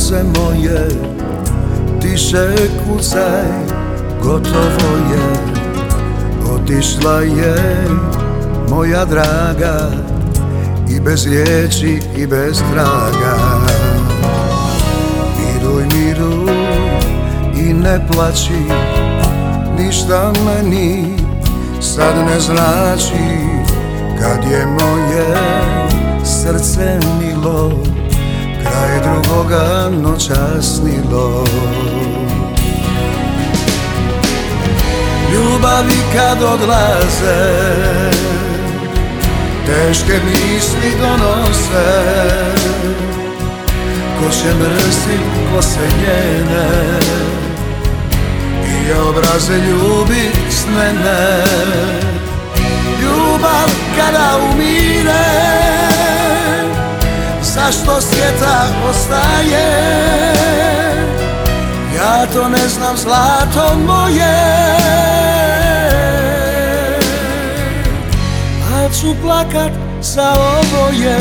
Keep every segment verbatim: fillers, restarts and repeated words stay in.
srce moje, tiše kucaj, gotovo je. Otišla je moja draga, i bez riječi i bez traga. Miruj, miruj i ne plaći, ništa meni sad ne znači. Kad je moje srce milo, kraj drugoga noćas snilo. Ljubavi kad odlaze, teške misli donose. Ko će mrzit kose njene i obraze ljubit s mene. Ljubav kada umire, zašto svijeta ostaje? Ja to ne znam, zlato moje, al ću plakat za oboje.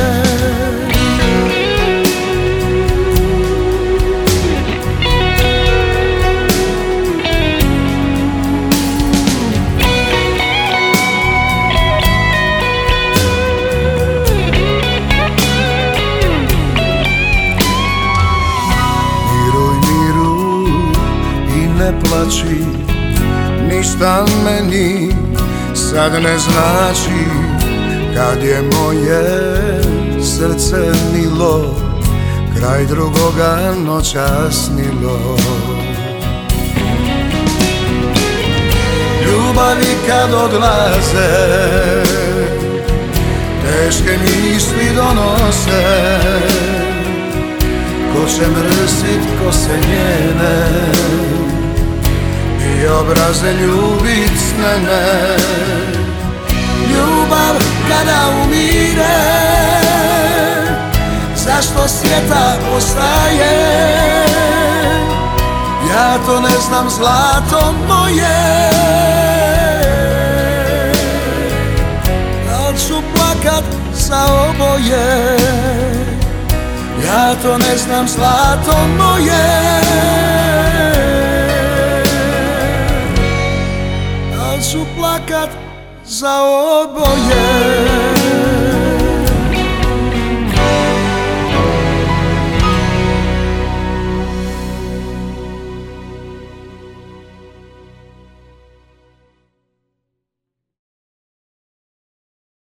Ne plaći, ništa meni sad ne znači. Kad je moje srce milo, kraj drugoga noćas snilo. Ljubavi kad odlaze, teške misli donose. Ko će mrzit kose njene i obraze ljubit s mene. Ljubav kada umire, zašto svijeta ostaje? Ja to ne znam, zlato moje, al ću plakat za oboje. Ja to ne znam, zlato moje, al ću plakat za oboje.